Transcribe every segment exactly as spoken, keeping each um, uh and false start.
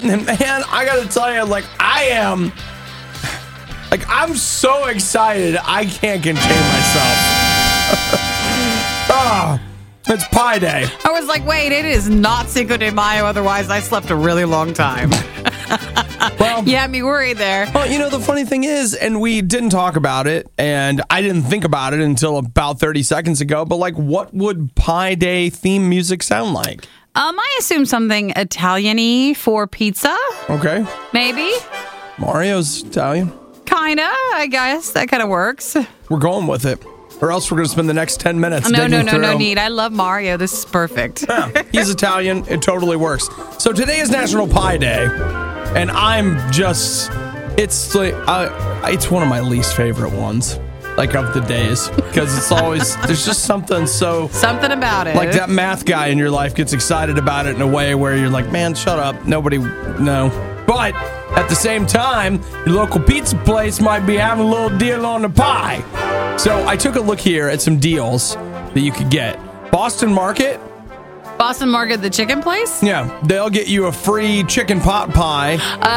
And man, I gotta tell you, like, I am, like, I'm so excited, I can't contain myself. Ah, oh, it's Pi Day. I was like, wait, it is not Cinco de Mayo, otherwise I slept a really long time. Well, you had me worried there. Well, you know, the funny thing is, and we didn't talk about it, and I didn't think about it until about thirty seconds ago, but, like, what would Pi Day theme music sound like? Um, I assume something Italian-y for pizza. Okay. Maybe. Mario's Italian. Kinda, I guess. That kind of works. We're going with it. Or else we're going to spend the next ten minutes No, digging no, no, through. no need. I love Mario. This is perfect. Yeah, he's Italian. It totally works. So today is National Pi Day, and I'm just, it's like, uh, it's one of my least favorite ones, like, of the days, because it's always, there's just something so... Something about it. Like that math guy in your life gets excited about it in a way where you're like, man, shut up. Nobody, no. But at the same time, your local pizza place might be having a little deal on the pie. So I took a look here at some deals that you could get. Boston Market. Boston Market, the chicken place? Yeah, they'll get you a free chicken pot pie.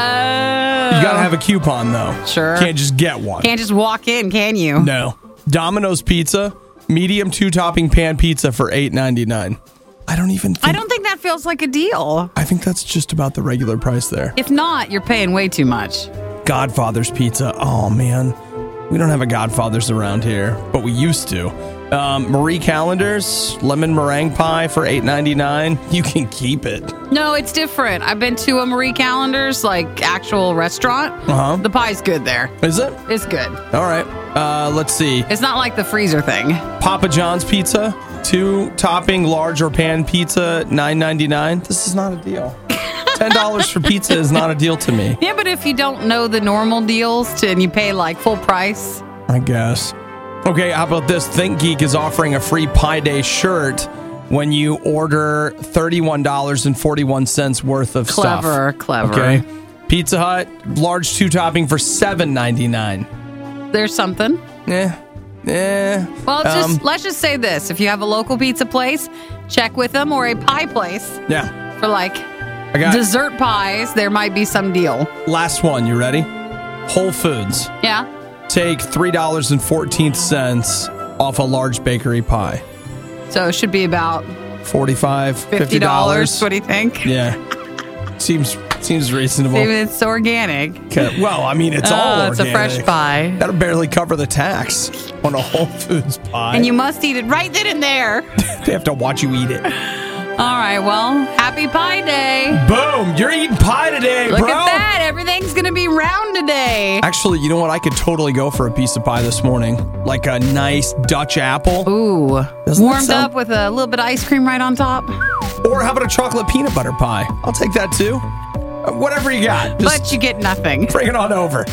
Oh. You gotta have a coupon, though. Sure. Can't just get one. Can't just walk in, can you? No. Domino's Pizza, medium two-topping pan pizza for eight ninety-nine. I don't even think... I don't think that feels like a deal. I think that's just about the regular price there. If not, you're paying way too much. Godfather's Pizza. Oh, man. We don't have a Godfather's around here, but we used to. Um, Marie Callender's lemon meringue pie for eight ninety-nine. You can keep it. No, it's different. I've been to a Marie Callender's, like, actual restaurant. Uh-huh. The pie's good there. Is it? It's good. All right. Uh, let's see. It's not like the freezer thing. Papa John's Pizza, two topping large or pan pizza, nine ninety-nine. This is not a deal. ten dollars for pizza is not a deal to me. Yeah, but if you don't know the normal deals to, and you pay like full price. I guess. Okay, how about this? ThinkGeek is offering a free Pi Day shirt when you order thirty-one dollars and forty-one cents worth of clever, stuff. Clever, clever. Okay. Pizza Hut, large two topping for seven ninety-nine. There's something. Yeah. Yeah. Well, it's um, just let's just say this. If you have a local pizza place, check with them, or a pie place. Yeah. For like I got dessert pies, there might be some deal. Last one. You ready? Whole Foods. Yeah. Take three dollars and fourteen cents off a large bakery pie. So it should be about forty-five dollars, fifty dollars. What do you think? Yeah. Seems seems reasonable. Maybe it's organic. Okay. Well, I mean, it's oh, all organic. It's a fresh pie. That'll barely cover the tax on a Whole Foods pie. And you must eat it right then and there. They have to watch you eat it. All right, well, happy Pie Day. Boom, you're eating pie today, Look bro. Look at that. Everything's going to be round today. Actually, you know what? I could totally go for a piece of pie this morning. Like a nice Dutch apple. Ooh. Doesn't warmed sound... up with a little bit of ice cream right on top. Or how about a chocolate peanut butter pie? I'll take that too. Uh, whatever you got. Just but you get nothing. Bring it on over.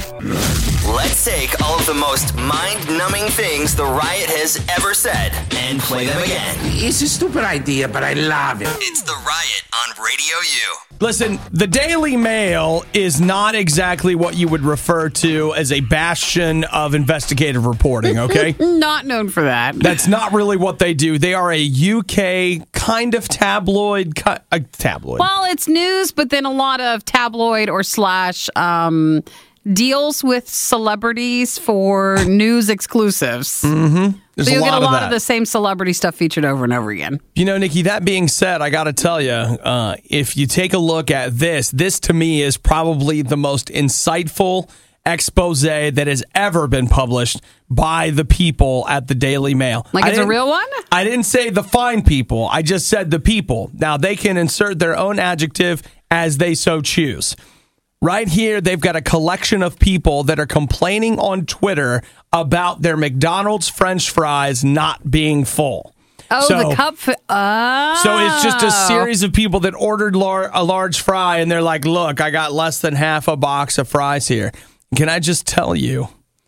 Let's take all of the most mind-numbing things the Riot has ever said and play them again. It's a stupid idea, but I love it. It's the Riot on Radio U. Listen, the Daily Mail is not exactly what you would refer to as a bastion of investigative reporting, okay? Not known for that. That's not really what they do. They are a U K kind of tabloid, a tabloid. Well, it's news, but then a lot of tabloid or slash um, deals with celebrities for news exclusives. Mm-hmm. There's so you'll a lot get a lot of, of the same celebrity stuff featured over and over again. You know, Nikki, that being said, I got to tell you, uh, if you take a look at this, this to me is probably the most insightful expose that has ever been published by the people at the Daily Mail. Like it's a real one? I didn't say the fine people. I just said the people. Now, they can insert their own adjective as they so choose. Right here, they've got a collection of people that are complaining on Twitter about their McDonald's French fries not being full. Oh, so, the cup. F- oh. So it's just a series of people that ordered lar- a large fry, and they're like, look, I got less than half a box of fries here. Can I just tell you,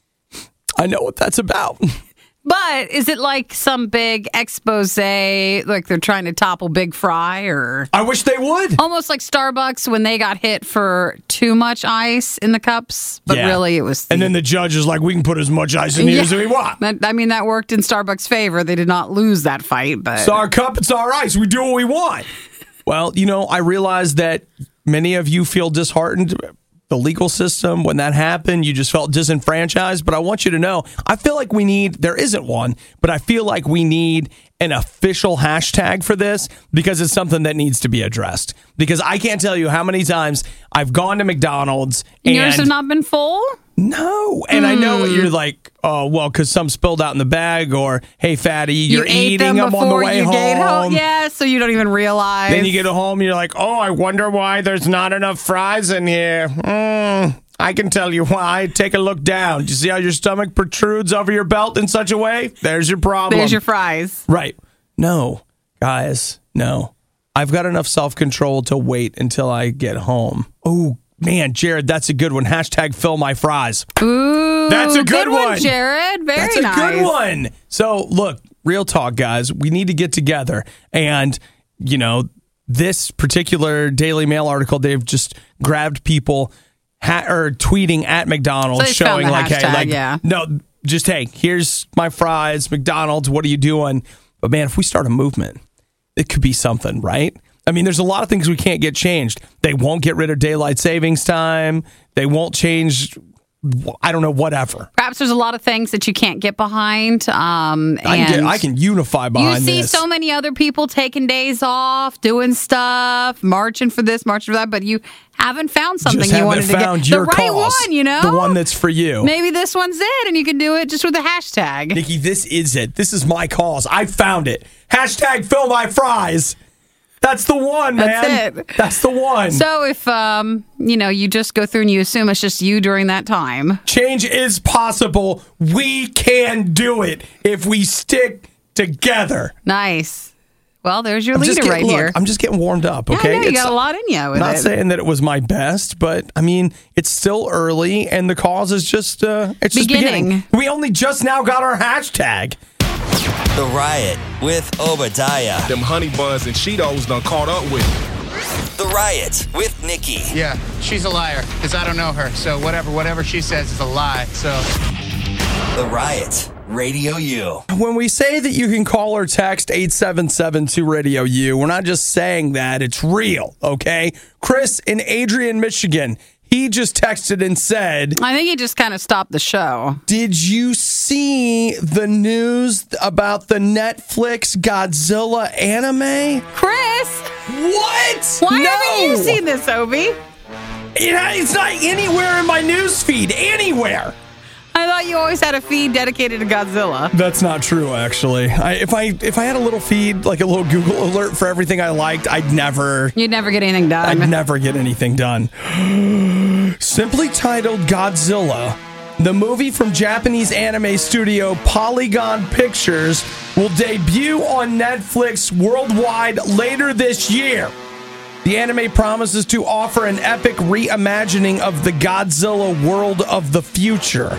I know what that's about. But is it like some big expose, like they're trying to topple Big Fry, or I wish they would. Almost like Starbucks when they got hit for too much ice in the cups, but yeah. really it was. The, and then the judge is like, "We can put as much ice in here yeah, as we want." That, I mean, that worked in Starbucks' favor. They did not lose that fight, but it's our cup, it's our ice. We do what we want. Well, you know, I realize that many of you feel disheartened. The legal system, when that happened, you just felt disenfranchised. But I want you to know, I feel like we need, there isn't one, but I feel like we need an official hashtag for this because it's something that needs to be addressed. Because I can't tell you how many times I've gone to McDonald's and yours have not been full? No. And mm. I know what you're like, oh, well, because some spilled out in the bag, or, hey, fatty, you're you eating them, them on the way you home. home. Yeah, so you don't even realize. Then you get home, you're like, oh, I wonder why there's not enough fries in here. Mm, I can tell you why. Take a look down. Do you see how your stomach protrudes over your belt in such a way? There's your problem. There's your fries. Right. No, guys, no. I've got enough self-control to wait until I get home. Oh, man, Jared, that's a good one. Hashtag fill my fries. Ooh, that's a good, good one, one, Jared. Very that's a nice. good one. So, look, real talk, guys. We need to get together. And, you know, this particular Daily Mail article, they've just grabbed people ha- or tweeting at McDonald's, so showing like, hashtag, hey, like, yeah. no, just, hey, here's my fries, McDonald's, what are you doing? But, man, if we start a movement, it could be something, right? I mean, there's a lot of things we can't get changed. They won't get rid of daylight savings time. They won't change, I don't know, whatever. Perhaps there's a lot of things that you can't get behind. Um, I, can and get, I can unify behind this. You see this. so many other people taking days off, doing stuff, marching for this, marching for that, but you haven't found something just you haven't wanted found to get. Your the right cause, one, you know? The one that's for you. Maybe this one's it, and you can do it just with a hashtag. Nikki, this is it. This is my cause. I found it. Hashtag fill my fries. That's the one, man. That's it. That's the one. So if, um, you know, you just go through and you assume it's just you during that time. Change is possible. We can do it if we stick together. Nice. Well, there's your I'm leader getting, right look, here. I'm just getting warmed up, okay? Yeah, I know, you it's, got a lot in you with not it. saying that it was my best, but, I mean, it's still early, and the cause is just, uh, it's just beginning. beginning. We only just now got our hashtag. The Riot with Obadiah. Them honey buns and Cheetos done caught up with me. The Riot with Nikki. Yeah, she's a liar, because I don't know her. So whatever, whatever she says is a lie, so... The Riot, Radio U. When we say that you can call or text eight seven seven two Radio U, we're not just saying that, it's real, okay? Chris in Adrian, Michigan, he just texted and said... I think he just kind of stopped the show. Did you see the news about the Netflix Godzilla anime? Chris! What? Why no! haven't you seen this, Obi? It, it's not anywhere in my news feed. Anywhere. I thought you always had a feed dedicated to Godzilla. That's not true, actually. I, if I if I had a little feed, like a little Google alert for everything I liked, I'd never... You'd never get anything done. I'd never get anything done. Simply titled Godzilla, the movie from Japanese anime studio Polygon Pictures will debut on Netflix worldwide later this year. The anime promises to offer an epic reimagining of the Godzilla world of the future.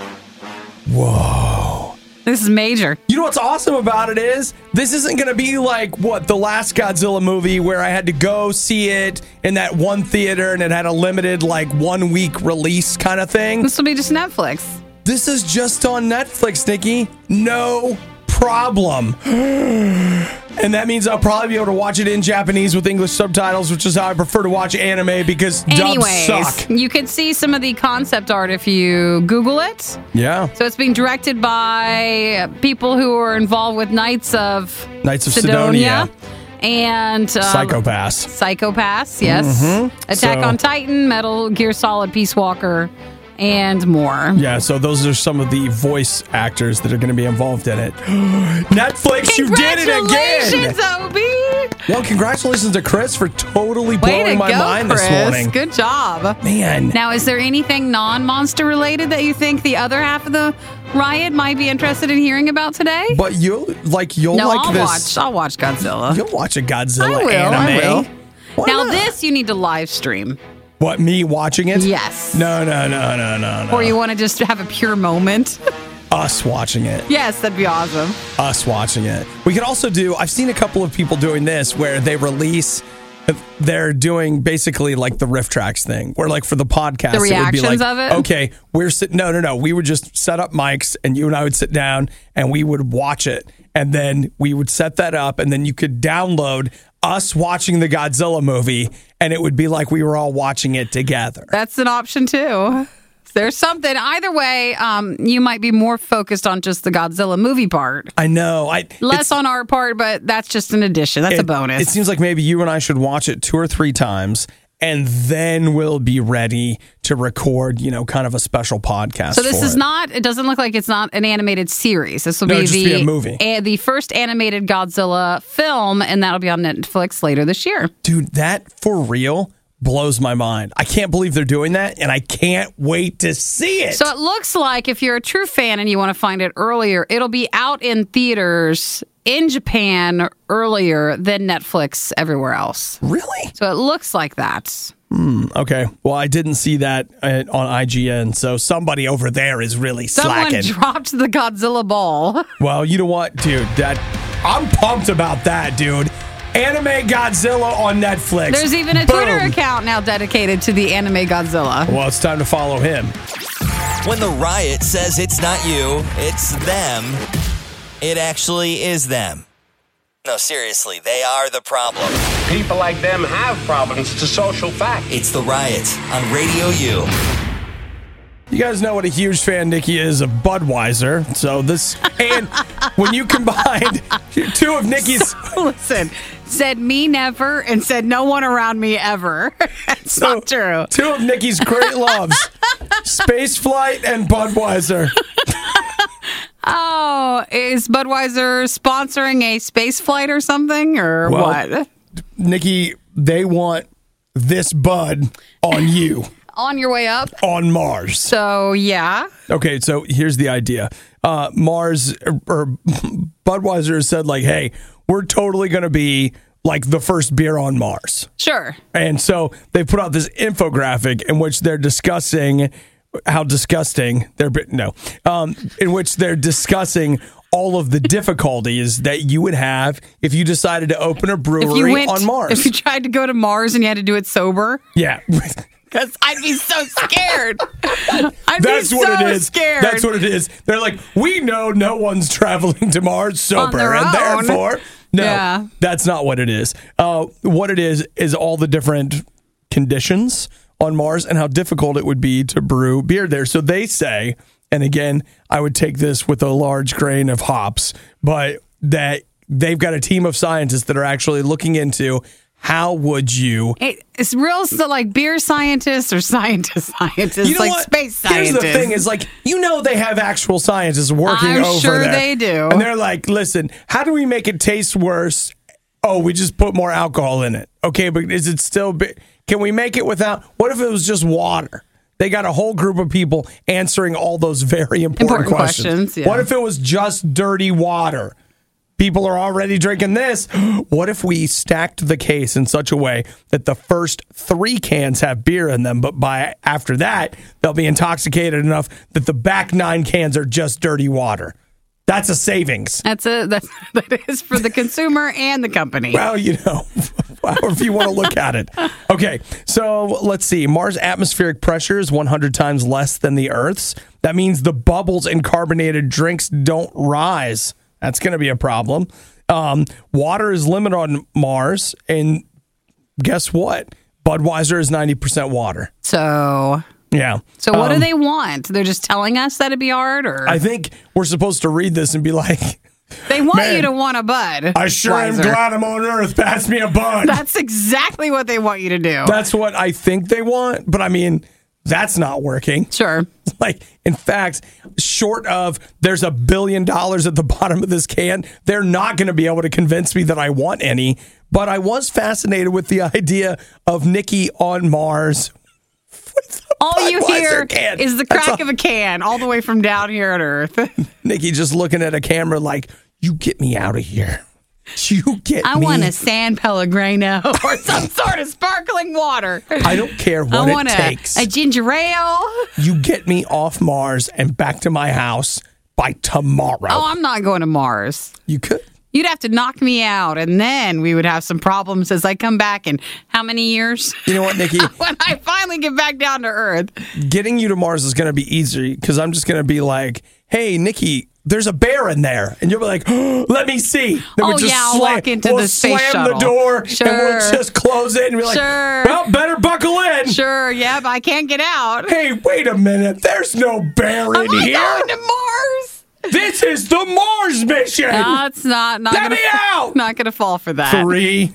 Whoa. This is major. You know what's awesome about it is this isn't going to be like, what, the last Godzilla movie where I had to go see it in that one theater and it had a limited, like, one-week release kind of thing. This will be just Netflix. This is just on Netflix, Nikki. No problem. And that means I'll probably be able to watch it in Japanese with English subtitles, which is how I prefer to watch anime because Anyways, dubs suck. You can see some of the concept art if you Google it. Yeah. So it's being directed by people who are involved with Knights of Knights of Sidonia. Sidonia. And uh, Psychopaths. Psychopaths, yes. Mm-hmm. Attack So- on Titan, Metal Gear Solid, Peace Walker, and more. Yeah, so those are some of the voice actors that are going to be involved in it. Netflix, you did it again! Congratulations, Obi! Well, congratulations to Chris for totally Way blowing to my go, mind Chris. this morning. Good job. Man. Now, is there anything non-monster related that you think the other half of the riot might be interested in hearing about today? But you'll like you'll no, like I'll this. watch. I'll watch Godzilla. You'll watch a Godzilla I will, anime. I will. Why now, not? this you need to live stream. What, me watching it? Yes. No, no, no, no, no, no. Or you want to just have a pure moment? Us watching it. Yes, that'd be awesome. Us watching it. We could also do, I've seen a couple of people doing this where they release, they're doing basically like the riff tracks thing, where like for the podcast, The it would be reactions like, of it? okay, we're sitting, no, no, no. We would just set up mics and you and I would sit down and we would watch it. And then we would set that up and then you could download us watching the Godzilla movie and it would be like we were all watching it together. That's an option too. There's something. Either way, um, you might be more focused on just the Godzilla movie part. I know. I Less on our part, but that's just an addition. That's it, a bonus. It seems like maybe you and I should watch it two or three times, and then we'll be ready to record, you know, kind of a special podcast. So this for is it. not, it doesn't look like it's not an animated series. This will No, be it'll just the be a movie. a- the first animated Godzilla film, and that'll be on Netflix later this year. Dude, that for real blows my mind. I can't believe they're doing that, and I can't wait to see it. So it looks like if you're a true fan and you want to find it earlier, it'll be out in theaters in Japan earlier than Netflix everywhere else. Really? So it looks like that. Okay. Well, I didn't see that uh, on I G N, so somebody over there is really Someone slacking. dropped the Godzilla ball. Well, you know what, dude? That I'm pumped about that, dude. Anime Godzilla on Netflix. There's even a Boom. Twitter account now dedicated to the anime Godzilla. Well, it's time to follow him. When the riot says it's not you, it's them, it actually is them. No, seriously, they are the problem. People like them have problems. It's a social fact. It's the riot on Radio U. You guys know what a huge fan Nikki is of Budweiser. So this, and when you combined two of Nikki's, Listen, said me never and said no one around me ever. It's so not true. two of Nikki's great loves, space flight and Budweiser. Oh, is Budweiser sponsoring a space flight or something, or Well, what? Nikki, they want this Bud on you On your way up? on Mars. So, yeah. Okay, so here's the idea. Uh, Mars or, or Budweiser has said like, hey, we're totally going to be like the first beer on Mars. Sure. And so they put out this infographic in which they're discussing how disgusting they're no, um, in which they're discussing all of the difficulties that you would have if you decided to open a If brewery you went, on Mars. if you tried to go to Mars and you had to do it sober, yeah. because I'd be so scared. I'd That's be what so it is. scared. That's what it is. They're like, we know no one's traveling to Mars sober, their and own. therefore, no, Yeah. that's not what it is. Uh, what it is is all the different conditions on Mars and how difficult it would be to brew beer there. So they say, and again, I would take this with a large grain of hops, but that they've got a team of scientists that are actually looking into how would you It, it's real, so like beer scientists or scientist scientists, You know like what? space scientists. Here's the thing: is like you know they have actual scientists working I'm over sure there. they do. and they're like, "Listen, how do we make it taste worse? Oh, we just put more alcohol in it. Okay, but is it still? Bi- can we make it without? What if it was just water?" They got a whole group of people answering all those very important, Important questions. questions, yeah. What if it was just dirty water? People are already drinking this. What if we stacked the case in such a way that the first three cans have beer in them, but by after that, they'll be intoxicated enough that the back nine cans are just dirty water? That's a savings. That's a that's that is for the consumer and the company. Well, you know, however you want to look at it. Okay, so let's see. Mars' atmospheric pressure is one hundred times less than the Earth's. That means the bubbles in carbonated drinks don't rise. That's going to be a problem. Um, water is limited on Mars, and guess what? Budweiser is ninety percent water. So, Yeah. so what Um, do they want? They're just telling us that it'd be hard, or I think we're supposed to read this and be like, they want Man, you to want a Bud. I sure am Weiser. glad I'm on Earth. Pass me a Bud. That's exactly what they want you to do. That's what I think they want, but I mean, that's not working. Sure. Like, in fact, short of there's a billion dollars at the bottom of this can, they're not going to be able to convince me that I want any. But I was fascinated with the idea of Nikki on Mars. All you Budweiser hear can. is the That's crack all- of a can all the way from down here at Earth. Nikki just looking at a camera like, you get me out of here. You get I me. want a San Pellegrino or some sort of sparkling water. I don't care what I it want a, takes. a ginger ale. You get me off Mars and back to my house by tomorrow. Oh, I'm not going to Mars. You could. You'd have to knock me out, and then we would have some problems as I come back in how many years? You know what, Nikki? When I finally get back down to Earth. Getting you to Mars is going to be easy because I'm just going to be like, hey, Nikki, there's a bear in there. And you'll be like, oh, let me see. Then Oh, we'll just yeah, I'll slam, walk into we'll the space slam shuttle. the door and Sure. we'll just close it and be like, Sure. well, better buckle in. Sure, yeah, but I can't get out. Hey, wait a minute. There's no bear Am in I here. going to Mars? This is the Mars mission. No, it's not. Not Let gonna, me out. Not going to fall for that. Three,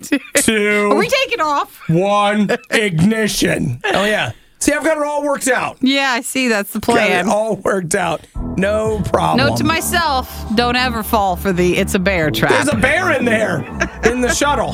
two, Are we taking off? one, ignition. Oh, yeah. See, I've got it all worked out. Yeah, I see. That's the Got plan. it all worked out. No problem. Note to myself: don't ever fall for the "it's a bear" trap. There's a bear in there in the shuttle.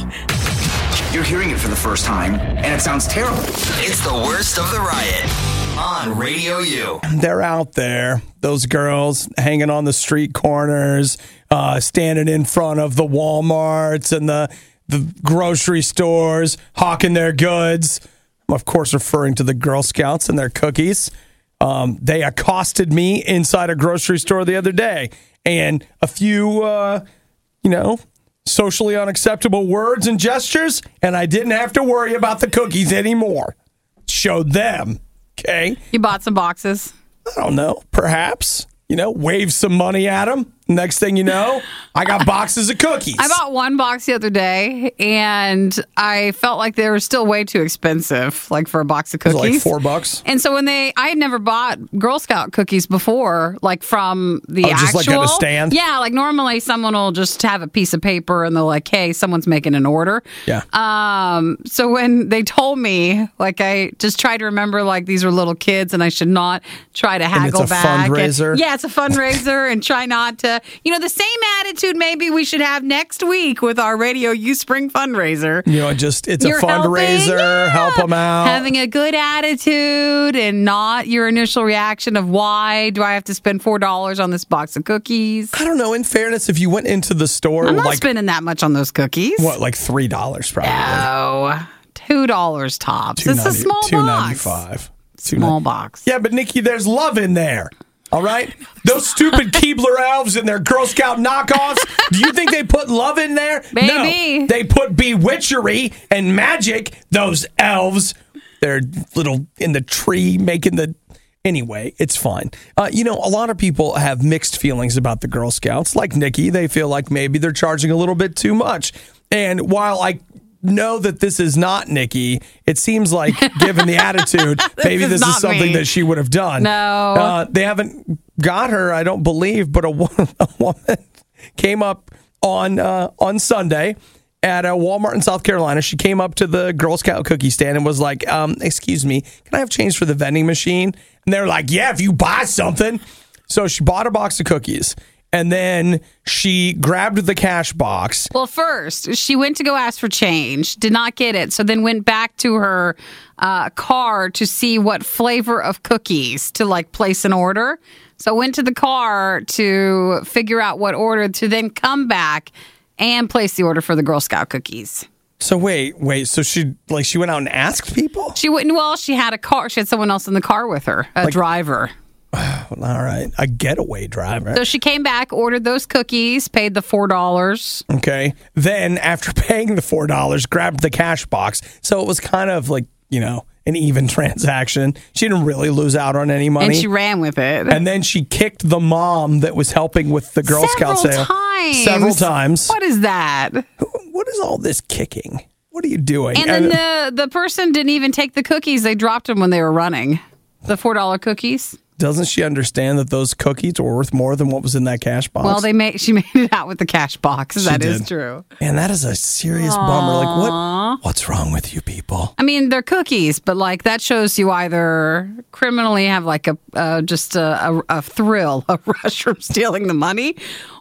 You're hearing it for the first time, and it sounds terrible. It's the worst of the riot on Radio U. They're out there, those girls hanging on the street corners, uh, standing in front of the Walmarts and the, the grocery stores, hawking their goods. I'm, of course, referring to the Girl Scouts and their cookies. Um, they accosted me inside a grocery store the other day, and a few, uh, you know, socially unacceptable words and gestures, and I didn't have to worry about the cookies anymore. Showed them, okay? You bought some boxes. I don't know, perhaps, you know, wave some money at them. Next thing you know, I got boxes of cookies. I bought one box the other day, and I felt like they were still way too expensive, like for a box of It was cookies. like four bucks. And so when they, I had never bought Girl Scout cookies before, like from the Oh, just actual. like at a stand? Yeah, like normally someone will just have a piece of paper and they're like, "Hey, someone's making an order." Yeah. Um. So when they told me, like, I just tried to remember, like, these are little kids, and I should not try to haggle it's a back. And- fundraiser? yeah, it's a fundraiser, and try not to, you know, the same attitude maybe we should have next week with our Radio U Spring fundraiser. You know, just it's You're a fundraiser, helping, yeah. help them out. Having a good attitude and not your initial reaction of why do I have to spend four dollars on this box of cookies? I don't know. In fairness, if you went into the store, I'm not like spending that much on those cookies. what, like three dollars probably. Oh, two dollars tops. It's a small two box. ninety-five. Small box. Yeah, but Nikki, there's love in there. All right? Those stupid Keebler elves and their Girl Scout knockoffs, do you think they put love in there? Maybe. No. They put bewitchery and magic, those elves. They're little in the tree making the... Anyway, it's fine. Uh, you know, a lot of people have mixed feelings about the Girl Scouts. Like Nikki, they feel like maybe they're charging a little bit too much. And while I... know that this is not Nikki. It seems like, given the attitude, This maybe is this is not something me. that she would have done. No. Uh, they haven't got her, I don't believe, but a, wo- a woman came up on uh, on Sunday at a Walmart in South Carolina. She came up to the Girl Scout cookie stand and was like, um, excuse me, can I have change for the vending machine? And they're like, yeah, if you buy something. So she bought a box of cookies. And then she grabbed the cash box. Well, first, she went to go ask for change, did not get it, so then went back to her uh, car to see what flavor of cookies to, like, place an order. So went to the car to figure out what order to then come back and place the order for the Girl Scout cookies. So wait, wait. So she like she went out and asked people? She wouldn't. Well, she had a car. She had someone else in the car with her, a Like- driver. All right, a getaway driver. So she came back, ordered those cookies, paid the four dollars. Okay. Then after paying the four dollars, grabbed the cash box. So it was kind of like, you know, an even transaction. She didn't really lose out on any money. And she ran with it. And then she kicked the mom that was helping with the Girl Several Scout sale times. several times. What is that? What is all this kicking? What are you doing? And then the, the person didn't even take the cookies. They dropped them when they were running. The four dollar cookies. Doesn't she understand that those cookies were worth more than what was in that cash box? Well, they made she made it out with the cash box. She That is did. true. And that is a serious bummer. Like, what? What's wrong with you people? I mean, they're cookies, but like that shows you either criminally have like a uh, just a, a, a thrill, a rush from stealing the money,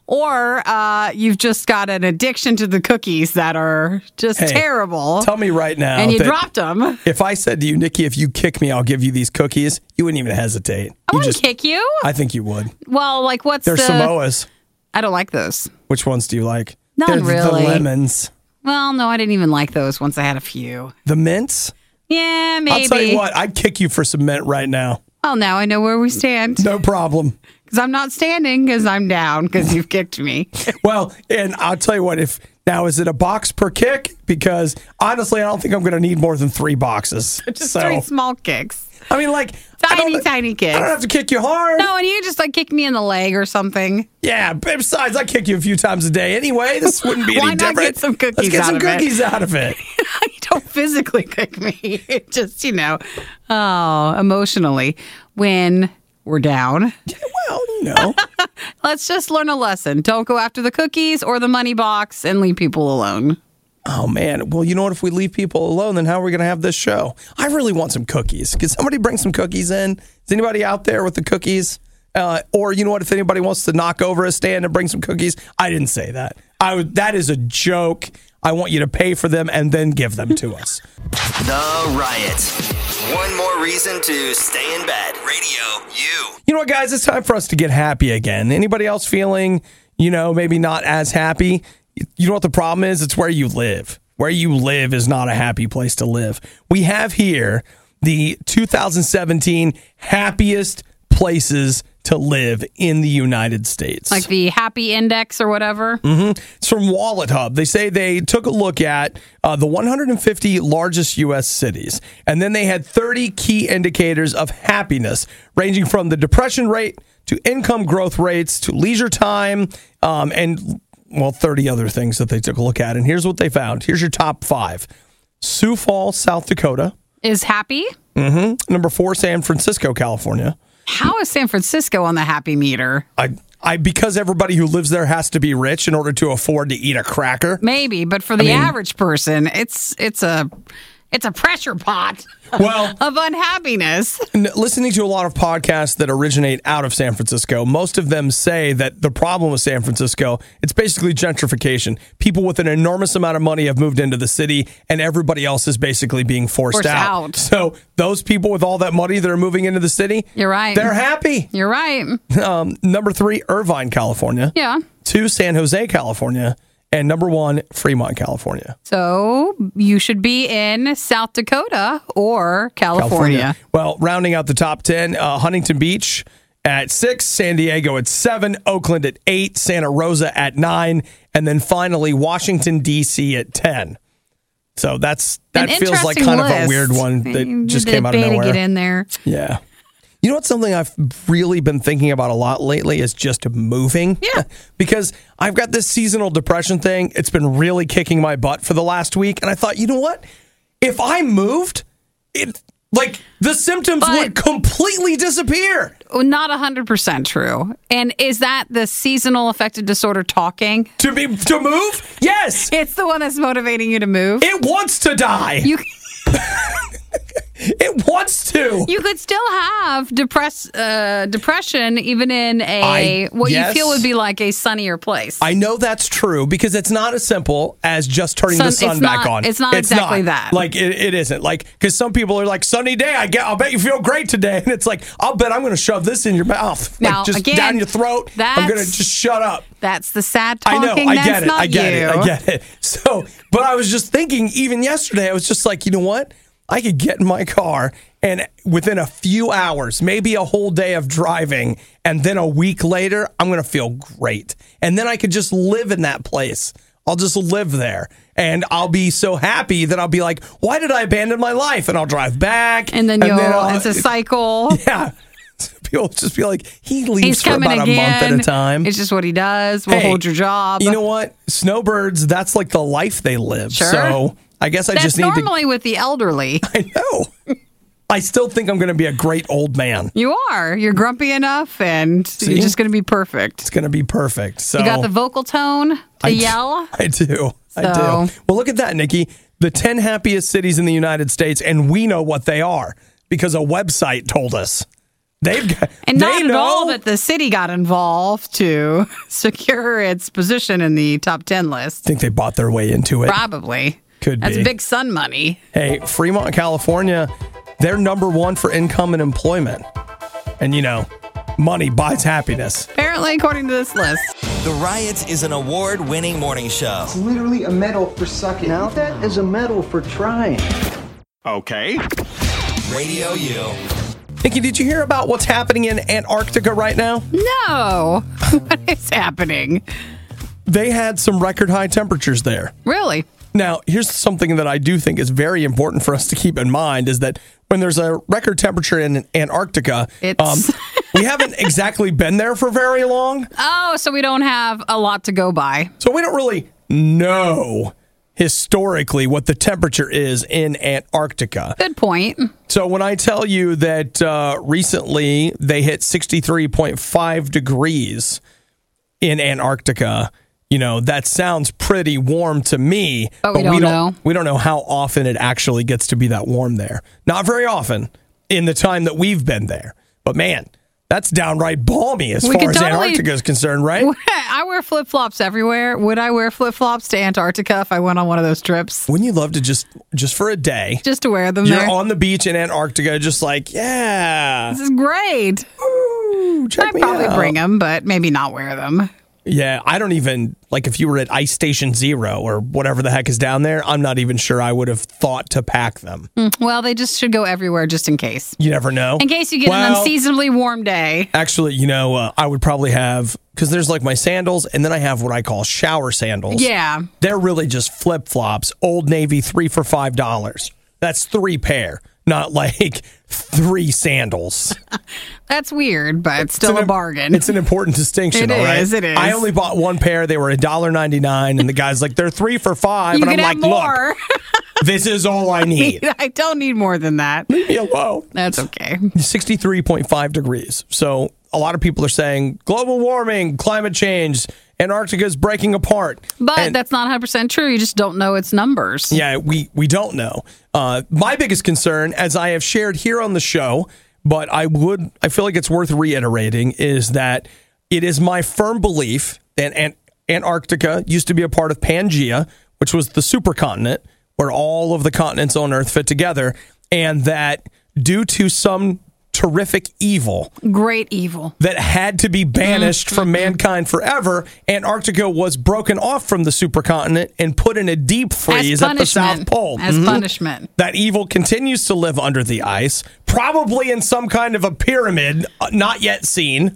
or uh, you've just got an addiction to the cookies that are just Hey, terrible. Tell me right now. and you that dropped them. If I said to you, Nikki, if you kick me, I'll give you these cookies, you wouldn't even hesitate. I You wouldn't just, kick you. I think you would. Well, like what's They're the? Samoas. I don't like those. Which ones do you like? None They're really. The lemons. Well, no, I didn't even like those once I had a few. The mints? Yeah, maybe. I'll tell you what, I'd kick you for some mint right now. Well, now I know where we stand. No problem. Because I'm not standing because I'm down because you've kicked me. Well, and I'll tell you what, if Now, is it a box per kick? Because honestly, I don't think I'm going to need more than three boxes. Just so, three small kicks. I mean, like I Tiny, don't- tiny kicks. I don't have to kick you hard. No, and you just like kick me in the leg or something. Yeah, but besides, I kick you a few times a day anyway. This wouldn't be Why any not different. get some cookies Let's get out some of it? cookies out of it. You don't physically kick me. It just, you know, oh, emotionally. When we're down, Well, you know. let's just learn a lesson. Don't go after the cookies or the money box and leave people alone. Oh, man. Well, you know what? If we leave people alone, then how are we going to have this show? I really want some cookies. Can somebody bring some cookies in? Is anybody out there with the cookies? Uh, or, you know what? If anybody wants to knock over a stand and bring some cookies, I didn't say that. I would, that is a joke. I want you to pay for them and then give them to us. The Riot. One more reason to stay in bed. Radio U. You know what, guys? It's time for us to get happy again. Anybody else feeling, you know, maybe not as happy? You know what the problem is? It's where you live. Where you live is not a happy place to live. We have here the two thousand seventeen happiest places to live in the United States. Like the happy index or whatever. Mm-hmm. It's from Wallet Hub. They say they took a look at uh, the one hundred fifty largest U S cities, and then they had thirty key indicators of happiness, ranging from the depression rate to income growth rates to leisure time, um, and, well, thirty other things that they took a look at. And here's what they found. Here's your top five. Sioux Falls, South Dakota. Is happy? Mm-hmm. Number four, San Francisco, California. How is San Francisco on the happy meter? I, I, because everybody who lives there has to be rich in order to afford to eat a cracker. Maybe, but for the I mean- average person, it's it's a it's a pressure pot Well, of unhappiness. N- listening to a lot of podcasts that originate out of San Francisco, most of them say that the problem with San Francisco, it's basically gentrification. People with an enormous amount of money have moved into the city, and everybody else is basically being forced, Forced out. out. So those people with all that money that are moving into the city, You're right. they're happy. You're right. Um, number three, Irvine, California. Yeah. Two, San Jose, California. And number one, Fremont, California. So you should be in South Dakota or California. Well, rounding out the top ten, uh, Huntington Beach at six, San Diego at seven, Oakland at eight, Santa Rosa at nine, and then finally Washington, D C at ten. So that's that An feels like interesting kind of a list. weird one that You just did came out of pay to nowhere. get in there. Yeah. You know what's something I've really been thinking about a lot lately is just moving. Yeah. Because I've got this seasonal depression thing. It's been really kicking my butt for the last week. And I thought, you know what? If I moved, it like the symptoms But- would completely disappear. Oh, not one hundred percent true. And is that the seasonal affective disorder talking? To be to move? Yes. It's the one that's motivating you to move. It wants to die. You It wants to. you could still have depress uh, depression even in a I- what yes. you feel would be like a sunnier place. I know that's true because it's not as simple as just turning Sun- the sun it's back not- on. it's not exactly that. Like it, it isn't. Like because some people are like sunny day. I get. I'll bet you feel great today, and it's like I'll bet I'm going to shove this in your mouth, like Now, just again, down your throat. I'm going to that's- just shut up. That's the sad I talking. know. I That's get it. not I get you. it. I get it. So, but I was just thinking, even yesterday, I was just like, you know what? I could get in my car and within a few hours, maybe a whole day of driving, and then a week later, I'm going to feel great. And then I could just live in that place. I'll just live there. And I'll be so happy that I'll be like, why did I abandon my life? And I'll drive back. And then you'll, I'll- it's a cycle. Yeah. People just be like, he leaves He's for coming about again. a month at a time. It's just what he does. We'll Hey, hold your job. You know what? Snowbirds, that's like the life they live. Sure. So I guess I That's just need normally with the elderly. to. I know. I still think I'm going to be a great old man. You are. You're grumpy enough, and See? you're just going to be perfect. It's going to be perfect. So You got the vocal tone to I d- yell. I do. I So- do. Well, look at that, Nikki. The ten happiest cities in the United States, and we know what they are because a website told us. They've got, And they not at know, all that the city got involved to secure its position in the top ten list. think they bought their way into it. Probably. Could That's be. big sun money. Hey, Fremont, California, they're number one for income and employment. And, you know, money buys happiness. Apparently, according to this list. The Riot is an award-winning morning show. It's literally a medal for sucking. Now that is a medal for trying. Okay. Radio U. Nikki, did you hear about what's happening in Antarctica right now? No. What is happening? they had some record high temperatures there. Really? Now, here's something that I do think is very important for us to keep in mind is that when there's a record temperature in Antarctica, It's- um, we haven't exactly been there for very long. Oh, so we don't have a lot to go by. So we don't really know historically what the temperature is in Antarctica. Good point. So when I tell you that uh, recently they hit sixty-three point five degrees in Antarctica, you know, that sounds pretty warm to me. But we don't know. We don't know how often it actually gets to be that warm there. Not very often in the time that we've been there. But man, that's downright balmy as We far could as totally- Antarctica is concerned, right? I wear flip flops everywhere. Would I wear flip flops to Antarctica if I went on one of those trips? Wouldn't you love to just, just for a day, Just to wear them you're there. on the beach in Antarctica, just like, yeah. This is great. Ooh, check I'd me probably out. bring them, but maybe not wear them. Yeah, I don't even, like if you were at Ice Station Zero or whatever the heck is down there, I'm not even sure I would have thought to pack them. Well, they just should go everywhere just in case. You never know. In case you get an Well, unseasonably warm day. Actually, you know, uh, I would probably have, because there's like my sandals, and then I have what I call shower sandals. Yeah. They're really just flip flops. Old Navy, three for five dollars. That's three pair, not like three sandals. That's weird, but it's still It's a an- bargain. It's an important distinction, It all right? is, it is. I only bought one pair. They were one dollar ninety-nine, and the guy's like, they're three for five. you and I'm can like, have more. look, this is all I need. I don't need more than that. Leave me alone. That's okay. sixty-three point five degrees. So a lot of people are saying global warming, climate change, Antarctica is breaking apart. But And- that's not one hundred percent true. You just don't know its numbers. Yeah, we, we don't know. Uh, my biggest concern, as I have shared here on the show, but I would, I feel like it's worth reiterating, is that it is my firm belief that Ant- Antarctica used to be a part of Pangea, which was the supercontinent where all of the continents on Earth fit together, and that due to some terrific evil Great evil. that had to be banished Mm-hmm. from mankind forever, Antarctica was broken off from the supercontinent and put in a deep freeze at the South Pole. As Mhm. punishment. That evil continues to live under the ice, probably in some kind of a pyramid, uh, not yet seen.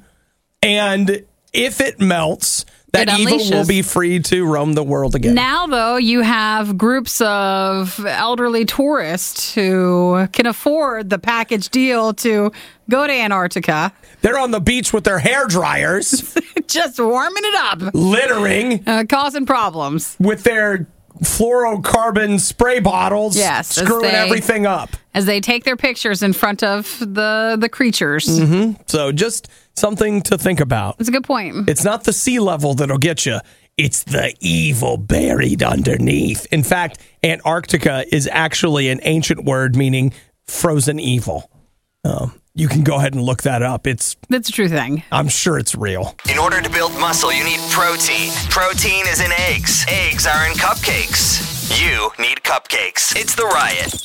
And if it melts, that It evil will unleashes. be free to roam the world again. Now, though, you have groups of elderly tourists who can afford the package deal to go to Antarctica, They're on the beach with their hair dryers, just warming it up, littering uh, causing problems. with their fluorocarbon spray bottles, Yes, as screwing they- everything up. As they take their pictures in front of the the creatures. Mm-hmm. So just something to think about. That's a good point. It's not the sea level that'll get you. It's the evil buried underneath. In fact, Antarctica is actually an ancient word meaning frozen evil. Um, you can go ahead and look that up. It's, That's a true thing. I'm sure it's real. In order to build muscle, you need protein. Protein is in eggs. Eggs are in cupcakes. You need cupcakes. It's the Riot.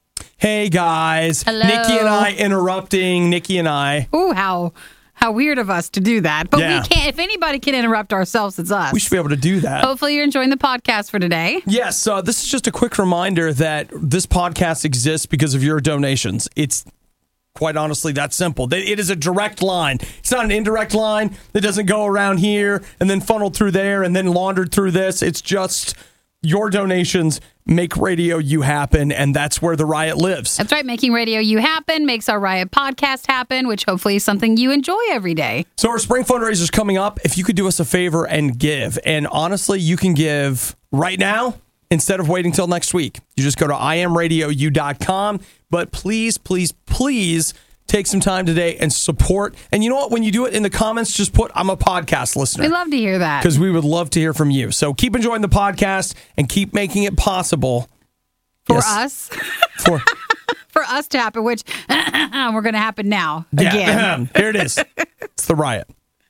Hey guys, Hello. Nikki and I interrupting. Nikki and I. Ooh, how how weird of us to do that. But Yeah. we can't. If anybody can interrupt ourselves, it's us. We should be able to do that. Hopefully, you're enjoying the podcast for today. Yes, uh, this is just a quick reminder that this podcast exists because of your donations. It's quite honestly that simple. It is a direct line. It's not an indirect line that doesn't go around here and then funneled through there and then laundered through this. It's just your donations make Radio U happen, and that's where the Riot lives. That's right. Making Radio U happen makes our Riot podcast happen, which hopefully is something you enjoy every day. So our spring fundraiser is coming up. If you could do us a favor and give, and honestly, you can give right now instead of waiting till next week. You just go to I am radio u dot com. But please, please, please take some time today and support. And you know what? When you do it in the comments, just put, I'm a podcast listener. We love to hear that. Because we would love to hear from you. So keep enjoying the podcast and keep making it possible. For Yes. us, For for us to happen, which we're going to happen now again. Yeah. Here it is. It's the Riot.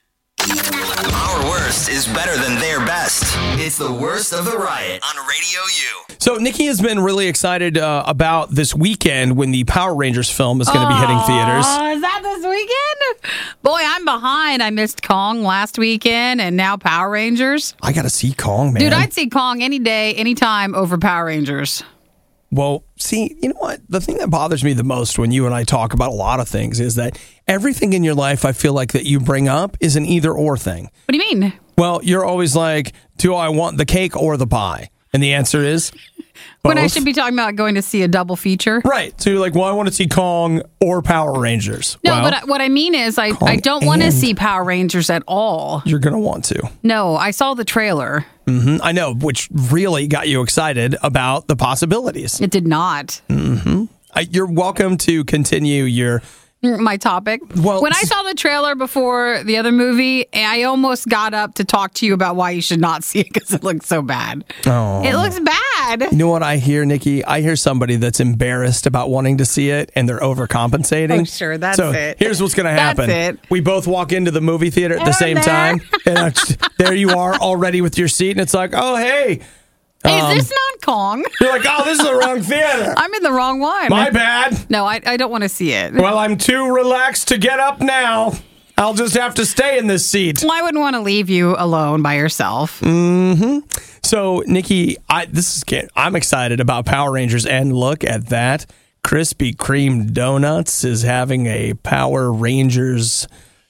Our worst is better than their best. It's the worst of the Riot on Radio U. So Nikki has been really excited uh, about this weekend when the Power Rangers film is going to be hitting theaters. Oh, is that this weekend? Boy, I'm behind. I missed Kong last weekend and now Power Rangers. I got to see Kong, man. Dude, I'd see Kong any day, anytime over Power Rangers. Well, see, you know what? The thing that bothers me the most when you and I talk about a lot of things is that everything in your life, I feel like that you bring up is an either or thing. What do you mean? Well, you're always like, do I want the cake or the pie? And the answer is when I both. should be talking about going to see a double feature. Right. So you're like, well, I want to see Kong or Power Rangers. No, well, but I, what I mean is I, I don't want to and- see Power Rangers at all. You're going to want to. No, I saw the trailer. hmm I know, which really got you excited about the possibilities. It did not. hmm Uh, you're welcome to continue your... My topic. Well, when I saw the trailer before the other movie, I almost got up to talk to you about why you should not see it because it looks so bad. Oh. It looks bad. You know what I hear, Nikki? I hear somebody that's embarrassed about wanting to see it and they're overcompensating. Oh, sure, that's so it. Here's what's going to happen. That's it. We both walk into the movie theater at the Oh, same there. time. And I just- there you are already with your seat. And it's like, oh, hey. Hey, Um, is this not Kong? You're like, oh, this is the wrong theater. I'm in the wrong one. My bad. No, I, I don't want to see it. Well, I'm too relaxed to get up now. I'll just have to stay in this seat. Well, I wouldn't want to leave you alone by yourself. hmm So, Nikki, I this is I'm excited about Power Rangers, and look at that. Krispy Kreme Donuts is having a Power Rangers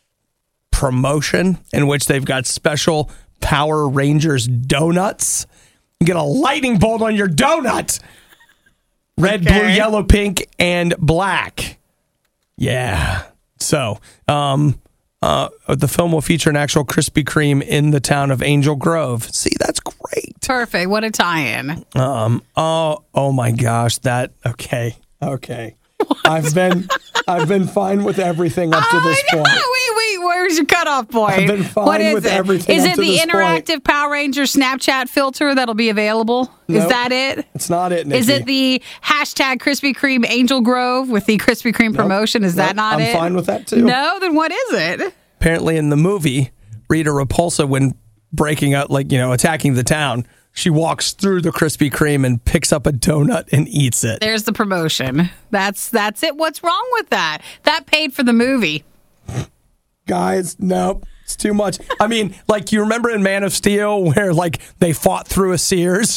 promotion in which they've got special Power Rangers donuts. You get a lightning bolt on your donut. Red, Okay. blue, yellow, pink, and black. Yeah. So, um, uh, the film will feature an actual Krispy Kreme in the town of Angel Grove. See, that's great. Perfect. What a tie-in. Um. Oh. Oh my gosh. That. Okay. Okay. I've been. I've been fine with everything up to this I know. point. Wait, wait. Where's your cutoff point? I've been fine what is with it? everything Is up it to the this point. interactive Power Ranger Snapchat filter that'll be available? Is Nope. that it? It's not it, Nikki. Is it the hashtag Krispy Kreme Angel Grove with the Krispy Kreme promotion? Is that Nope. not I'm it? fine with that, too. No, then what is it? Apparently, in the movie, Rita Repulsa, when breaking up, like you know, attacking the town, she walks through the Krispy Kreme and picks up a donut and eats it. There's the promotion. That's that's it. What's wrong with that? That paid for the movie. Guys, nope. It's too much. I mean, like, you remember in Man of Steel where, like, they fought through a Sears?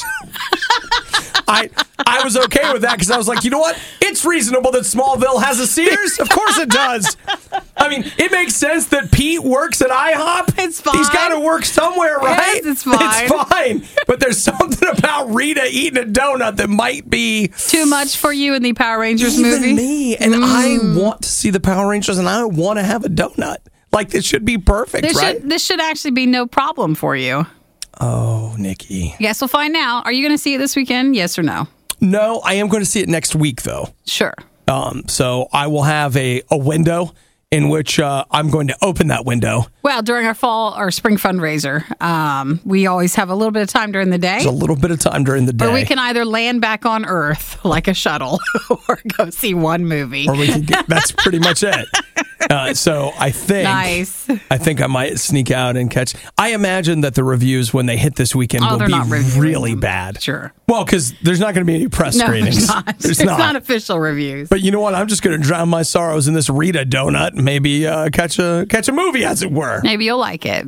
I I was okay with that because I was like, you know what? It's reasonable that Smallville has a Sears. Of course it does. I mean, it makes sense that Pete works at IHOP. It's fine. He's got to work somewhere, right? Yes, it's fine. It's fine. But there's something about Rita eating a donut that might be Too much for you in the Power Rangers even movie? me. And Mm. I want to see the Power Rangers, and I want to have a donut. Like, it should be perfect, This right? should this should actually be no problem for you. Oh, Nikki. Yes, we'll find out. Are you going to see it this weekend? Yes or no? No, I am going to see it next week, though. Sure. Um, so I will have a, a window in which uh, I'm going to open that window. Well, during our fall or spring fundraiser, um, we always have a little bit of time during the day. There's a little bit of time during the day. Or we can either land back on Earth like a shuttle or go see one movie. Or we can get, that's pretty much it. Uh, so I think Nice. I think I might sneak out and catch. I imagine that the reviews when they hit this weekend Oh, will they're be not reviewing really them. bad. Sure. Well, because there's not going to be any press No, screenings. there's not. There's it's not. not official reviews. But you know what? I'm just going to drown my sorrows in this Rita donut. And maybe uh, catch a catch a movie, as it were. Maybe you'll like it.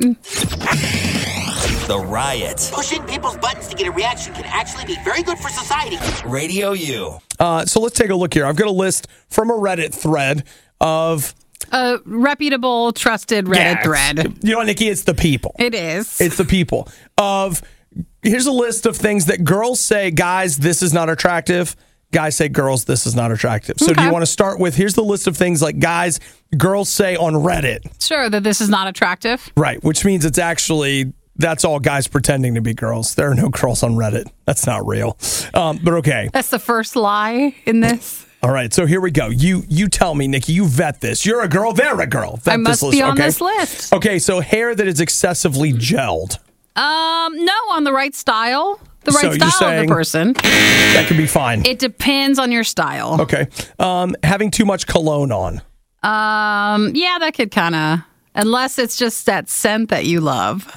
The Riot. Pushing people's buttons to get a reaction can actually be very good for society. Radio U. Uh, so let's take a look here. I've got a list from a Reddit thread of A reputable, trusted Reddit Yeah, thread. You know what, Nikki? It's the people. It is. It's the people of. Here's a list of things that girls say, guys, this is not attractive. Guys say, girls, this is not attractive. So do Okay. you want to start with, here's the list of things like guys, girls say on Reddit. Sure that this is not attractive. Right, which means it's actually, that's all guys pretending to be girls. There are no girls on Reddit. That's not real. Um, but okay. That's the first lie in this. All right, so here we go. You you tell me, Nikki, you vet this. You're a girl, they're a girl. Vet I must this be list, on okay? this list. Okay, so hair that is excessively gelled. Um, no, on the right style. The So right you're style of saying- the person. That could be fine. It depends on your style. Okay. Um, having too much cologne on. Um, yeah, that could kind of, unless it's just that scent that you love.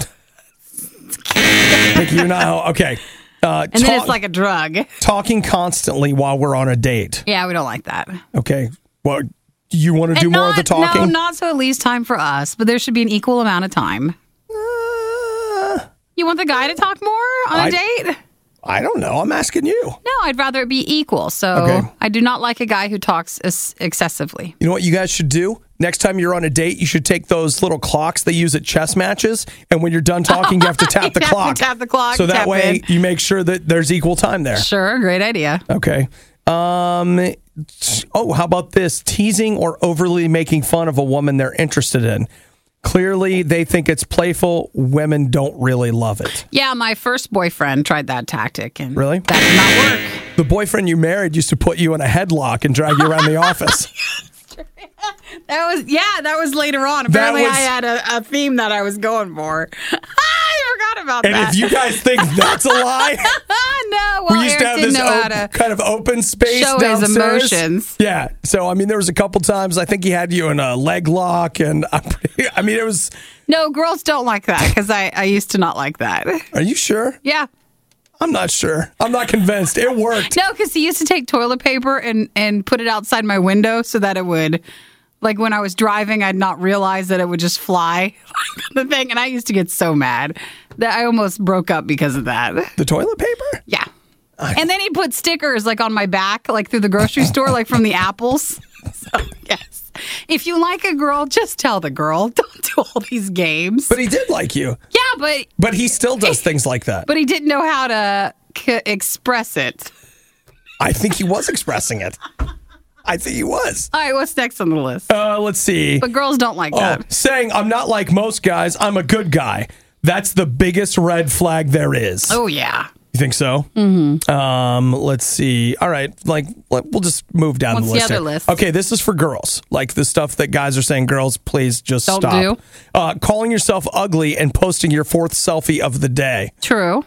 Nikki, you're not, okay. Uh, And then talk- it's like a drug. talking constantly while we're on a date. Yeah, we don't like that. Okay. Well, you want to do And more of the not- talking? No, not so at least time for us, but there should be an equal amount of time. Uh, You want the guy to talk more on a I- date? I don't know. I'm asking you. No, I'd rather it be equal. So Okay. I do not like a guy who talks es- excessively. You know what you guys should do? Next time you're on a date, you should take those little clocks they use at chess matches, and when you're done talking, you have to tap the You have to clock. tap the clock, So that tap way in. you make sure that there's equal time there. Sure, great idea. Okay. Um. Oh, how about this? Teasing or overly making fun of a woman they're interested in. Clearly, they think it's playful. Women don't really love it. Yeah, my first boyfriend tried that tactic, and Really? that did not work. The boyfriend you married used to put you in a headlock and drag you around the office. That was yeah, that was later on. That Apparently, was- I had a, a theme that I was going for. I forgot about And that. if you guys think that's a lie, no, well, we used Eric to have didn't this know how op- to kind of open space show his downstairs. emotions. Yeah. So, I mean, there was a couple times I think he had you in a leg lock. And I'm pretty, I mean, it was. No, girls don't like that because I, I used to not like that. Are you sure? Yeah. I'm not sure. I'm not convinced. It worked. No, because he used to take toilet paper and, and put it outside my window so that it would, like when I was driving, I'd not realize that it would just fly the thing. And I used to get so mad that I almost broke up because of that. The toilet paper? Yeah. And then he put stickers like on my back, like through the grocery store, like from the apples. So, yes. If you like a girl, just tell the girl. Don't do all these games. But he did like you. Yeah, but But he still does things like that. but he didn't know how to c- express it. I think he was expressing it. I think he was. All right, what's next on the list? Uh, let's see. But girls don't like Oh, that. saying I'm not like most guys, I'm a good guy. That's the biggest red flag there is. Oh, yeah. You think so? Mm-hmm. Um, let's see. All right, like let, we'll just move down What's the the list. other here. list? Okay, this is for girls. Like the stuff that guys are saying, girls, please just Don't stop. do. Uh, calling yourself ugly and posting your fourth selfie of the day. True.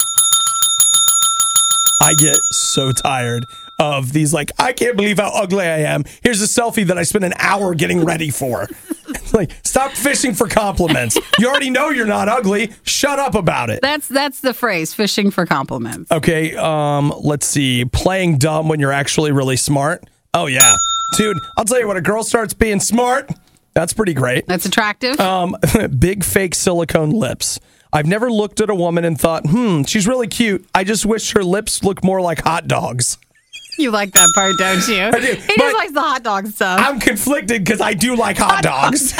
I get so tired of these, like, I can't believe how ugly I am. Here's a selfie that I spent an hour getting ready for. It's like, stop fishing for compliments. You already know you're not ugly. Shut up about it. That's that's the phrase, fishing for compliments. Okay, um, let's see. Playing dumb when you're actually really smart. Oh, yeah. Dude, I'll tell you what, a girl starts being smart, that's pretty great. That's attractive. Um, big fake silicone lips. I've never looked at a woman and thought, hmm, she's really cute. I just wish her lips looked more like hot dogs. You like that part, don't you? I do, He but just likes the hot dog stuff. I'm conflicted because I do like hot, dogs.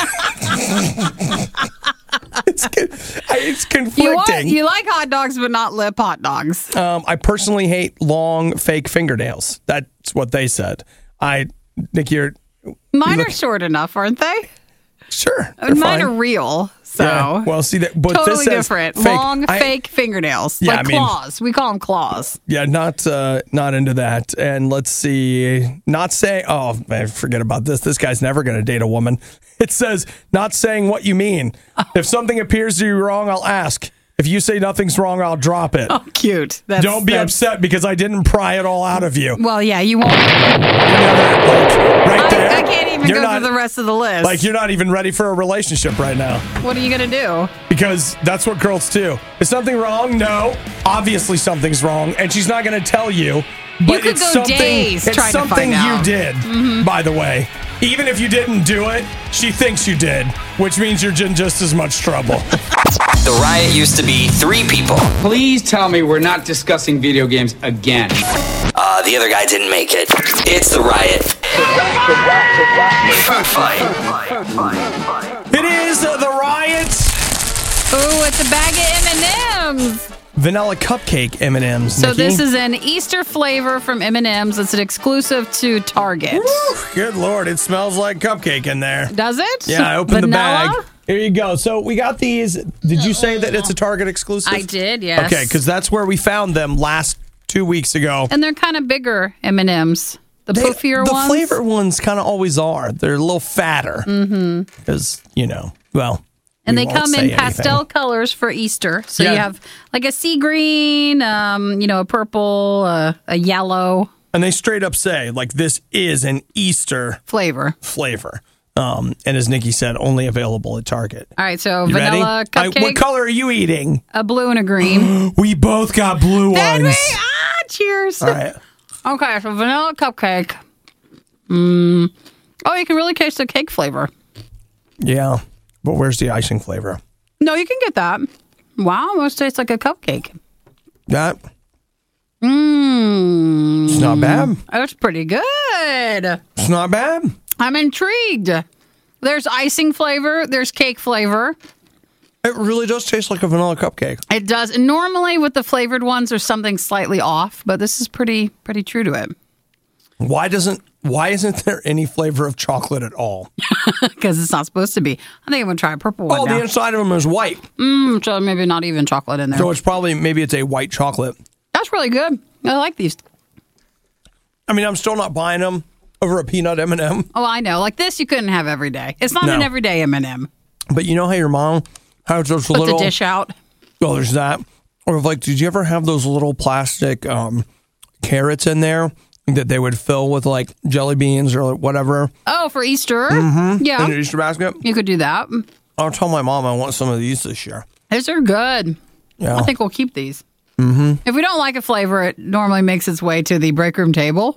it's, con- it's conflicting. you, want, you like hot dogs, but not lip hot dogs. Um, I personally hate long fake fingernails. That's what they said. I think you're Mine look- are short enough, aren't they? sure. I mean, they're mine fine. are real, so Yeah, well, see that, but totally this says different. fake. Long I- fake fingernails, Yeah, like I mean- claws. We call them claws. Yeah, not uh, not into that. And let's see, not saying. Oh man, forget about this. This guy's never going to date a woman. It says not saying what you mean. If something appears to you wrong, I'll ask. If you say nothing's wrong, I'll drop it. Oh, cute. That's, Don't be that's- upset because I didn't pry it all out of you. Well, yeah, you won't. You never, like, right there. I, I can't even you're go not, through the rest of the list. Like you're not even ready for a relationship right now. What are you gonna do? Because that's what girls do. Is something wrong? No. Obviously something's wrong, and she's not going to tell you. But could it's go something, days it's trying to something find you out. did, Mm-hmm. by the way. Even if you didn't do it, she thinks you did, which means you're in just as much trouble. The riot used to be three people. Please tell me we're not discussing video games again. Uh, the other guy didn't make it. It's the riot. Food fight. It is uh, the riot. Ooh, it's a bag of M and M's. Vanilla cupcake M and M's. So Nikki. this is an Easter flavor from M and M's. It's an exclusive to Target. Woo, good Lord, it smells like cupcake in there. Does it? Yeah, I opened Vanilla? the bag. Here you go. So we got these. Did you say that it's a Target exclusive? I did, yes. Okay, because that's where we found them last two weeks ago. And they're kind of bigger M and M's. The They- poofier the ones. flavor ones kind of always are. They're a little fatter. Mm-hmm. Because, you know, well. And we they won't come say in pastel anything. colors for Easter. So Yeah. you have like a sea green, um, you know, a purple, uh, a yellow And they straight up say, like, this is an Easter flavor. flavor. Um, and as Nikki said, only available at Target. All right, so You vanilla ready? I- cupcake, what color are you eating? a blue and a green. We both got blue Did we? ones. Ah, cheers. All right. Okay, so vanilla cupcake. Mm. Oh, you can really taste the cake flavor. Yeah. But where's the icing flavor? No, you can get that. Wow, almost tastes like a cupcake. That Mmm. It's not bad. That's pretty good. It's not bad. I'm intrigued. There's icing flavor. There's cake flavor. It really does taste like a vanilla cupcake. It does. And normally with the flavored ones, there's something slightly off, but this is pretty pretty true to it. Why doesn't? Why isn't there any flavor of chocolate at all? Because it's not supposed to be. I think I'm going to try a purple one Oh, now. the inside of them is white. Mm, so maybe not even chocolate in there. So it's probably, maybe it's a white chocolate. That's really good. I like these. I mean, I'm still not buying them over a peanut M and M. Oh, I know. Like this, you couldn't have every day. It's not No. an everyday M and M. But you know how your mom has those Put little... the dish out. Well, there's that. Or like, did you ever have those little plastic um, carrots in there that they would fill with like jelly beans or whatever? Oh, for Easter? Mm-hmm. Yeah. In your Easter basket? You could do that. I'll tell my mom I want some of these this year. These are good. Yeah. I think we'll keep these. Mm-hmm. If we don't like a flavor, it normally makes its way to the break room table.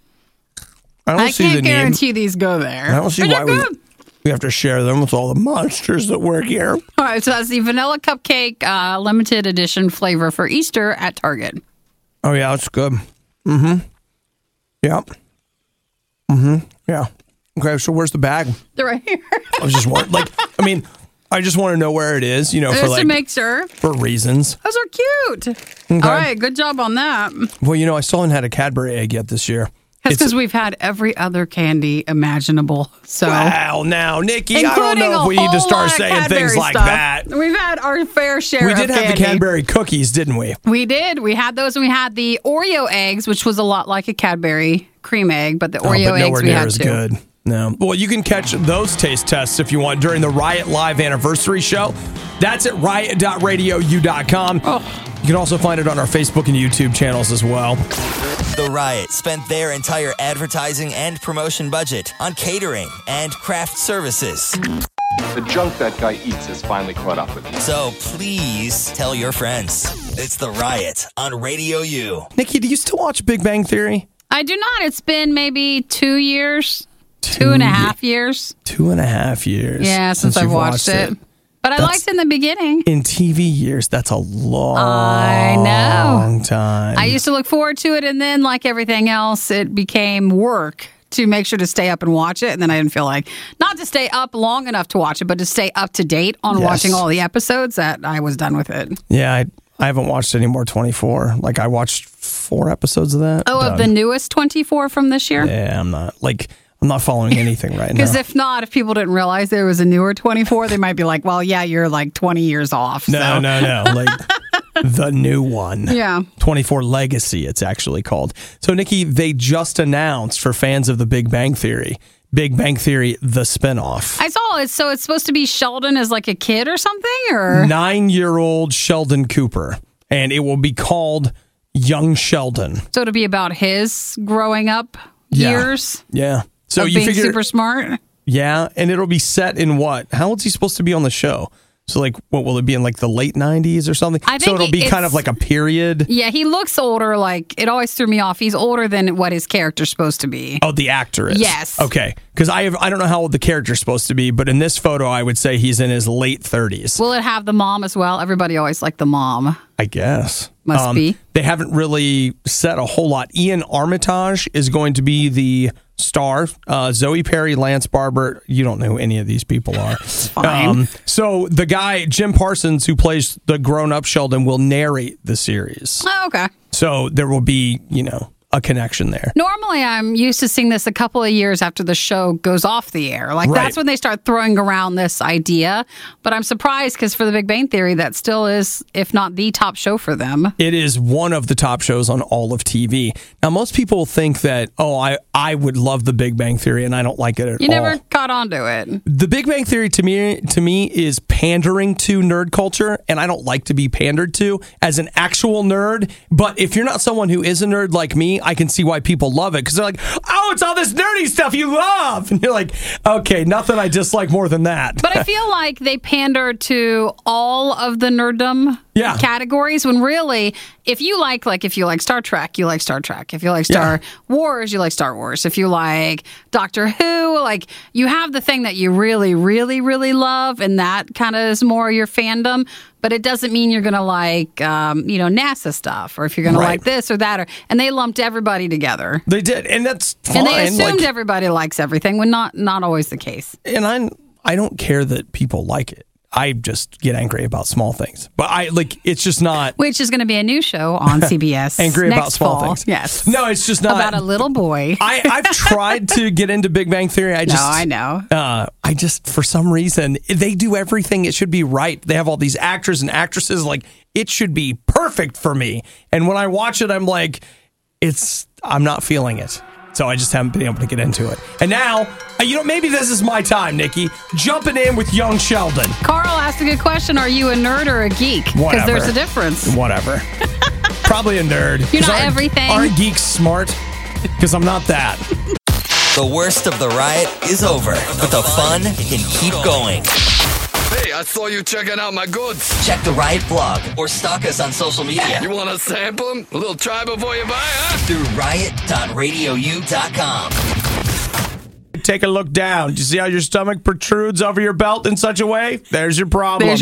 I don't I see can't the guarantee need. these go there. I don't see But why they're we, good. we have to share them with all the monsters that work here. All right, so that's the vanilla cupcake uh, limited edition flavor for Easter at Target. Oh, yeah, it's good. Mm-hmm. Yeah. Mm-hmm. Yeah. Okay, so where's the bag? They're right here. I was just wondering, like, I mean, I just want to know where it is, you know, for Just like, to make sure. for reasons. Those are cute. Okay. All right, good job on that. Well, you know, I still haven't had a Cadbury egg yet this year. That's It's- because we've had every other candy imaginable. So, Wow, now, Nikki, I don't including know a if we need whole to start lot of saying Cadbury things like stuff. that. We've had our fair share. We of did have candy. the Cadbury cookies, didn't we? We did. We had those, and we had the Oreo eggs, which was a lot like a Cadbury cream egg, but the Oh, Oreo but nowhere eggs we near had as too. good. No. Well, you can catch those taste tests if you want during the Riot Live anniversary show. That's at riot dot radio u dot com. Oh. You can also find it on our Facebook and YouTube channels as well. The Riot spent their entire advertising and promotion budget on catering and craft services. The junk that guy eats has finally caught up with him. So please tell your friends. It's The Riot on Radio U. Nikki, do you still watch Big Bang Theory? I do not. It's been maybe two years, two, two and a half years. Two and a half years. Yeah, since, since I've watched, watched it. it. But I that's, liked it in the beginning. In T V years, that's a long I know. time. I used to look forward to it, and then, like everything else, it became work to make sure to stay up and watch it. And then I didn't feel like, not to stay up long enough to watch it, but to stay up to date on yes. watching all the episodes, that I was done with it. Yeah, I, I haven't watched any more twenty-four. Like, I watched four episodes of that. Oh, Done. Of the newest twenty-four from this year? Yeah, I'm not. Like, I'm not following anything right now. Because if not, if people didn't realize there was a newer twenty-four, they might be like, well, yeah, you're like twenty years off. No, so. no, no. Like, the new one. Yeah. twenty-four Legacy, it's actually called. So, Nikki, they just announced for fans of the Big Bang Theory, Big Bang Theory, the spinoff. I saw it. So it's supposed to be Sheldon as like a kid or something? Or Nine-year-old Sheldon Cooper. And it will be called Young Sheldon. So it'll be about his growing up yeah. years? Yeah. So of you being figure, super smart? Yeah, and it'll be set in what? How old's he supposed to be on the show? So, like, what will it be in, like, the late nineties or something? I think so it'll be kind of like a period. Yeah, he looks older. Like, it always threw me off. He's older than what his character's supposed to be. Oh, the actor is? Yes. Okay. Because I have, I don't know how old the character's supposed to be, but in this photo, I would say he's in his late thirties. Will it have the mom as well? Everybody always liked the mom. I guess. Must um, be. They haven't really said a whole lot. Ian Armitage is going to be the star. Uh, Zoe Perry, Lance Barber. You don't know who any of these people are. It's fine. Um, so the guy, Jim Parsons, who plays the grown-up Sheldon, will narrate the series. Oh, okay. So there will be, you know, a connection there. Normally, I'm used to seeing this a couple of years after the show goes off the air. Like, Right. that's when they start throwing around this idea. But I'm surprised because for The Big Bang Theory, that still is, if not the top show for them. It is one of the top shows on all of T V. Now, most people think that, oh, I, I would love The Big Bang Theory, and I don't like it at You all. never caught on to it. The Big Bang Theory to me to me is pandering to nerd culture, and I don't like to be pandered to as an actual nerd. But if you're not someone who is a nerd like me, I can see why people love it because they're like, oh it's all this nerdy stuff you love. And you're like, okay, nothing I dislike more than that. But I feel like they pander to all of the nerddom yeah. categories when really, if you like, like if you like Star Trek, you like Star Trek. If you like Star yeah. Wars, you like Star Wars. If you like Doctor Who, like you have the thing that you really, really, really love, and that kind of is more your fandom. But it doesn't mean you're going to like, um, you know, NASA stuff, or if you're going right. to like this or that. Or, and they lumped everybody together. They did, and that's fine. And they assumed like, everybody likes everything, when not not always the case. And I I don't care that people like it. I just get angry about small things. But I like it's just not. Which is going to be a new show on C B S. Angry next about small fall. things. Yes. No, it's just not. About a little boy. I, I've tried to get into Big Bang Theory. I just, no, I know. Uh, I just, for some reason, they do everything. It should be right. They have all these actors and actresses. Like, it should be perfect for me. And when I watch it, I'm like, it's, I'm not feeling it. So I just haven't been able to get into it. And now, you know, maybe this is my time, Nikki. Jumping in with young Sheldon. Carl asked a good question. Are you a nerd or a geek? Because there's a difference. Whatever. Probably a nerd. You're not aren't, everything. Aren't geeks smart? Because I'm not that. The worst of the riot is over, but the fun can keep going. Hey, I saw you checking out my goods. Check the Riot blog or stalk us on social media. You want to sample them? A little try before you buy, huh? Through riot dot radio u dot com. Take a look down. Do you see how your stomach protrudes over your belt in such a way? There's your problem. There's